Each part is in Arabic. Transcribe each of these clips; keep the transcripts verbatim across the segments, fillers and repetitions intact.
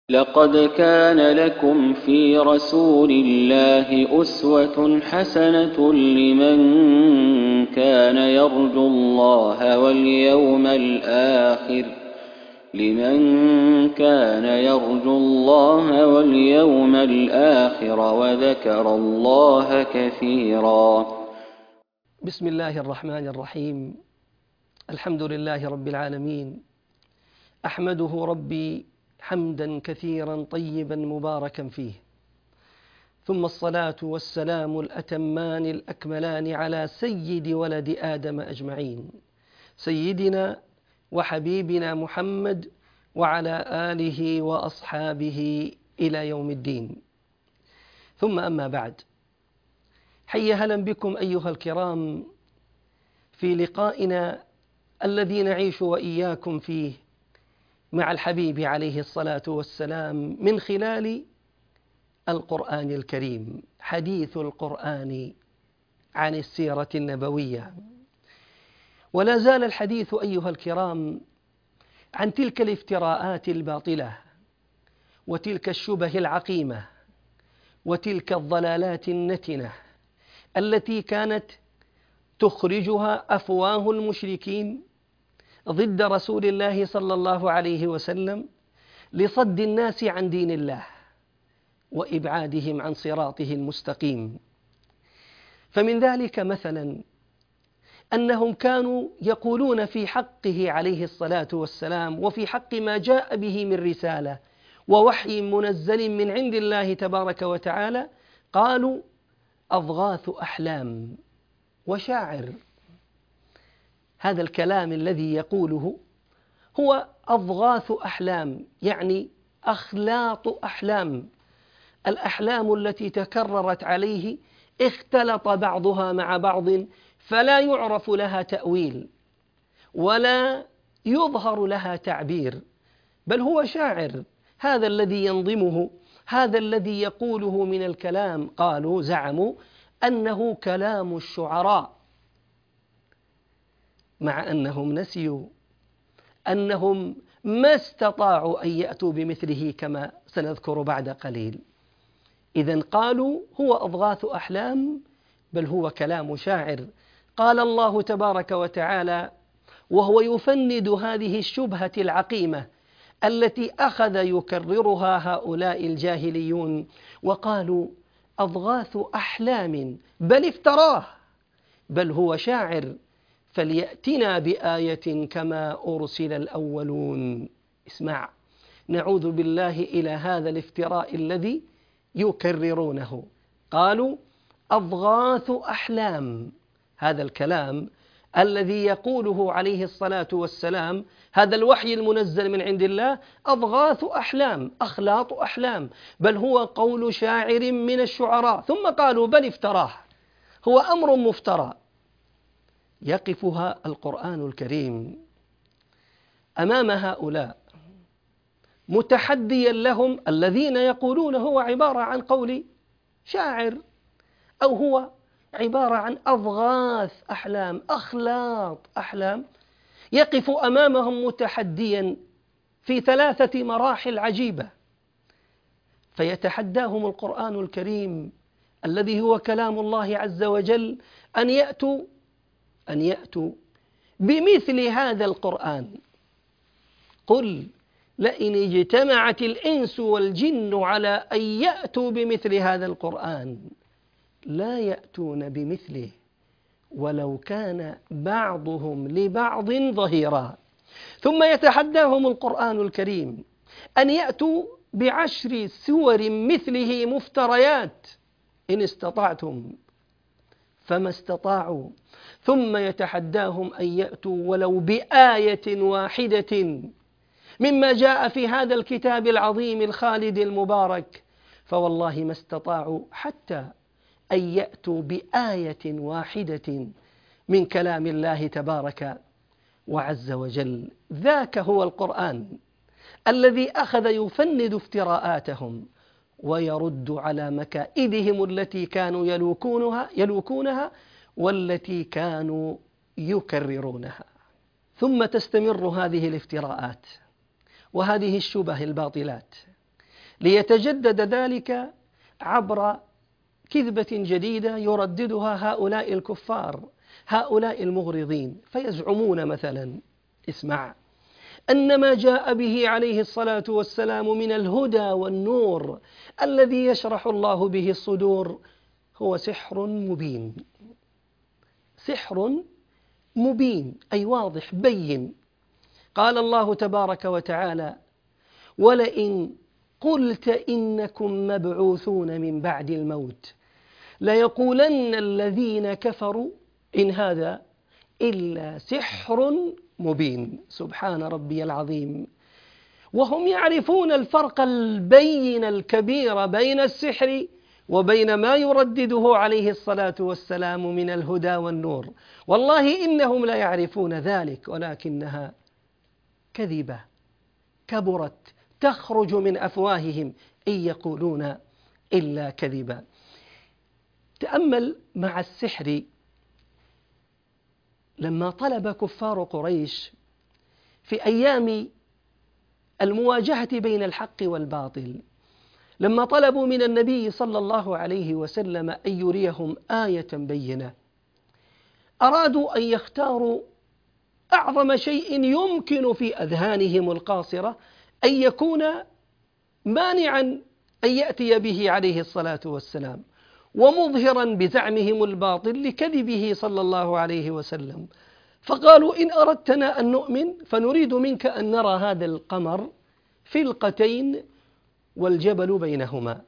لقد كان لكم في رسول الله أسوة حسنة لمن كان يرجو الله واليوم الآخر لمن كان يرجو الله واليوم الآخر وذكر الله كثيرا. بسم الله الرحمن الرحيم. الحمد لله رب العالمين، أحمده ربي حمدا كثيرا طيبا مباركا فيه، ثم الصلاة والسلام الأتمان الأكملان على سيد ولد آدم أجمعين، سيدنا وحبيبنا محمد وعلى آله وأصحابه إلى يوم الدين. ثم أما بعد، حي هلا بكم أيها الكرام في لقائنا الذي نعيش وإياكم فيه مع الحبيب عليه الصلاة والسلام من خلال القرآن الكريم، حديث القرآن عن السيرة النبوية. ولا زال الحديث أيها الكرام عن تلك الافتراءات الباطلة وتلك الشبه العقيمة وتلك الضلالات النتنة التي كانت تخرجها أفواه المشركين ضد رسول الله صلى الله عليه وسلم لصد الناس عن دين الله وإبعادهم عن صراطه المستقيم. فمن ذلك مثلا أنهم كانوا يقولون في حقه عليه الصلاة والسلام وفي حق ما جاء به من رسالة ووحي منزل من عند الله تبارك وتعالى، قالوا أضغاث أحلام وشاعر. هذا الكلام الذي يقوله هو أضغاث أحلام، يعني أخلاط أحلام، الأحلام التي تكررت عليه اختلط بعضها مع بعض فلا يعرف لها تأويل ولا يظهر لها تعبير، بل هو شاعر. هذا الذي ينظمه، هذا الذي يقوله من الكلام، قالوا زعموا أنه كلام الشعراء، مع أنهم نسيوا أنهم ما استطاعوا أن يأتوا بمثله كما سنذكر بعد قليل. إذن قالوا هو أضغاث أحلام بل هو كلام شاعر. قال الله تبارك وتعالى وهو يفند هذه الشبهة العقيمة التي أخذ يكررها هؤلاء الجاهليون، وقالوا أضغاث أحلام بل افتراه بل هو شاعر فليأتنا بآية كما أرسل الأولون. اسمع، نعوذ بالله إلى هذا الافتراء الذي يكررونه. قالوا أضغاث أحلام، هذا الكلام الذي يقوله عليه الصلاة والسلام، هذا الوحي المنزل من عند الله، أضغاث أحلام، أخلاط أحلام، بل هو قول شاعر من الشعراء. ثم قالوا بل افتراه، هو أمر مفترى. يقفها القرآن الكريم أمام هؤلاء متحديا لهم الذين يقولون هو عبارة عن قول شاعر أو هو عبارة عن أضغاث أحلام، أخلاط أحلام. يقف أمامهم متحديا في ثلاثة مراحل عجيبة، فيتحداهم القرآن الكريم الذي هو كلام الله عز وجل أن يأتوا أن يأتوا بمثل هذا القرآن. قل لئن اجتمعت الإنس والجن على أن يأتوا بمثل هذا القرآن لا يأتون بمثله ولو كان بعضهم لبعض ظهيرا. ثم يتحداهم القرآن الكريم أن يأتوا بعشر سور مثله مفتريات إن استطعتم، فما استطاعوا. ثم يتحداهم أن يأتوا ولو بآية واحدة مما جاء في هذا الكتاب العظيم الخالد المبارك، فوالله ما استطاعوا حتى أن يأتوا بآية واحدة من كلام الله تبارك وعز وجل. ذاك هو القرآن الذي أخذ يفند افتراءاتهم ويرد على مكائدهم التي كانوا يلوكونها يلوكونها والتي كانوا يكررونها. ثم تستمر هذه الافتراءات وهذه الشبه الباطلات ليتجدد ذلك عبر كذبة جديدة يرددها هؤلاء الكفار، هؤلاء المغرضين، فيزعمون مثلا، اسمع، أن ما جاء به عليه الصلاة والسلام من الهدى والنور الذي يشرح الله به الصدور هو سحر مبين. سحر مبين أي واضح بين. قال الله تبارك وتعالى: ولئن قلت إنكم مبعوثون من بعد الموت ليقولن الذين كفروا إن هذا إلا سحر مبين. سبحان ربي العظيم. وهم يعرفون الفرق البين الكبير بين السحر وبين ما يردده عليه الصلاة والسلام من الهدى والنور. والله إنهم لا يعرفون ذلك، ولكنها كذبة كبرت تخرج من أفواههم إن يقولون إلا كذبا. تأمل مع السحر لما طلب كفار قريش في أيام المواجهة بين الحق والباطل، لما طلبوا من النبي صلى الله عليه وسلم أن يريهم آية بينة، أرادوا أن يختاروا أعظم شيء يمكن في أذهانهم القاصرة أن يكون مانعا أن يأتي به عليه الصلاة والسلام، ومظهرا بزعمهم الباطل لكذبه صلى الله عليه وسلم. فقالوا: إن أردتنا أن نؤمن فنريد منك أن نرى هذا القمر فلقتين والجبل بينهما.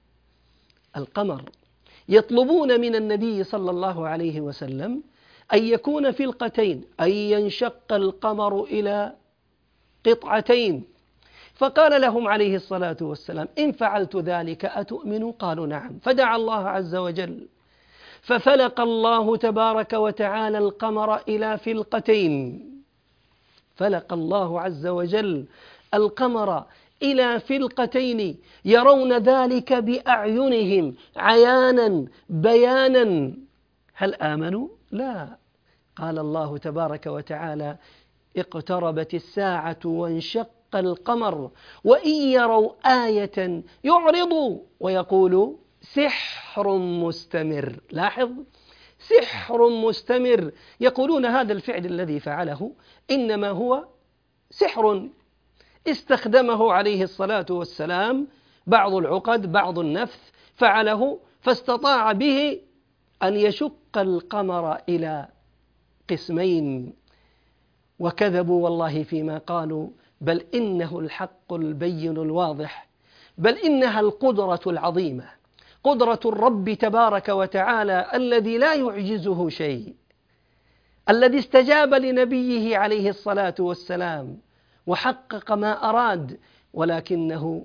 القمر يطلبون من النبي صلى الله عليه وسلم أن يكون فلقتين، أن ينشق القمر إلى قطعتين. فقال لهم عليه الصلاة والسلام: إن فعلت ذلك أتؤمنوا؟ قالوا: نعم. فدعا الله عز وجل ففلق الله تبارك وتعالى القمر إلى فلقتين. فلق الله عز وجل القمر إلى فلقتين يرون ذلك بأعينهم عيانا بيانا. هل آمنوا؟ لا. قال الله تبارك وتعالى: اقتربت الساعة وانشق القمر وإن يروا آية يعرضوا ويقولوا سحر مستمر. لاحظ، سحر مستمر. يقولون هذا الفعل الذي فعله إنما هو سحر استخدمه عليه الصلاة والسلام، بعض العقد بعض النفث فعله، فاستطاع به أن يشق القمر إلى قسمين. وكذبوا والله فيما قالوا، بل إنه الحق البين الواضح، بل إنها القدرة العظيمة، قدرة الرب تبارك وتعالى الذي لا يعجزه شيء، الذي استجاب لنبيه عليه الصلاة والسلام وحقق ما أراد. ولكنه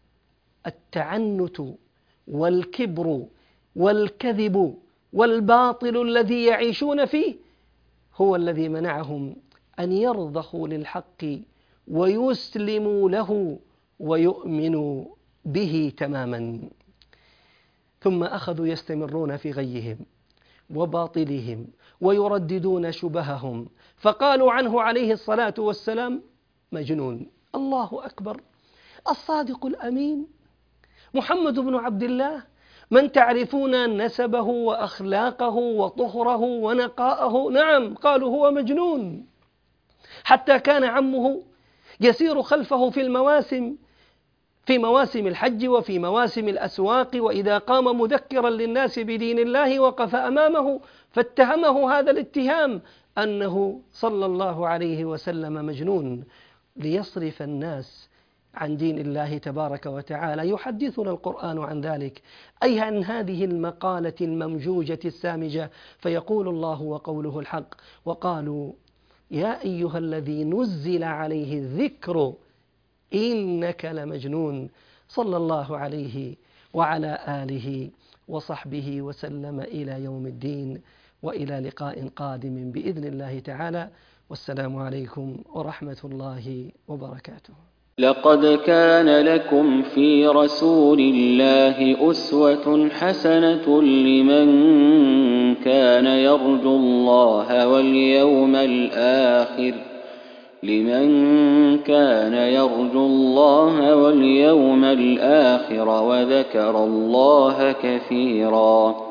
التعنت والكبر والكذب والباطل الذي يعيشون فيه هو الذي منعهم أن يرضخوا للحق ويسلموا له ويؤمنوا به تماما. ثم أخذوا يستمرون في غيهم وباطلهم ويرددون شبههم، فقالوا عنه عليه الصلاة والسلام: مجنون. الله أكبر. الصادق الأمين محمد بن عبد الله، من تعرفون نسبه وأخلاقه وطهره ونقاءه، نعم قالوا هو مجنون. حتى كان عمه يسير خلفه في المواسم، في مواسم الحج وفي مواسم الأسواق، وإذا قام مذكرا للناس بدين الله وقف أمامه فاتهمه هذا الاتهام أنه صلى الله عليه وسلم مجنون، ليصرف الناس عن دين الله تبارك وتعالى. يحدثنا القرآن عن ذلك، أي عن هذه المقالة الممجوجة السامجة. فيقول الله وقوله الحق: وقالوا يا أيها الذي نزل عليه الذكر إنك لمجنون. صلى الله عليه وعلى آله وصحبه وسلم إلى يوم الدين، وإلى لقاء قادم بإذن الله تعالى، والسلام عليكم ورحمة الله وبركاته. لقد كان لكم في رسول الله أسوة حسنة لمن كان يرجو الله واليوم الآخر لمن كان يرجو الله واليوم الآخر وذكر الله كثيرا.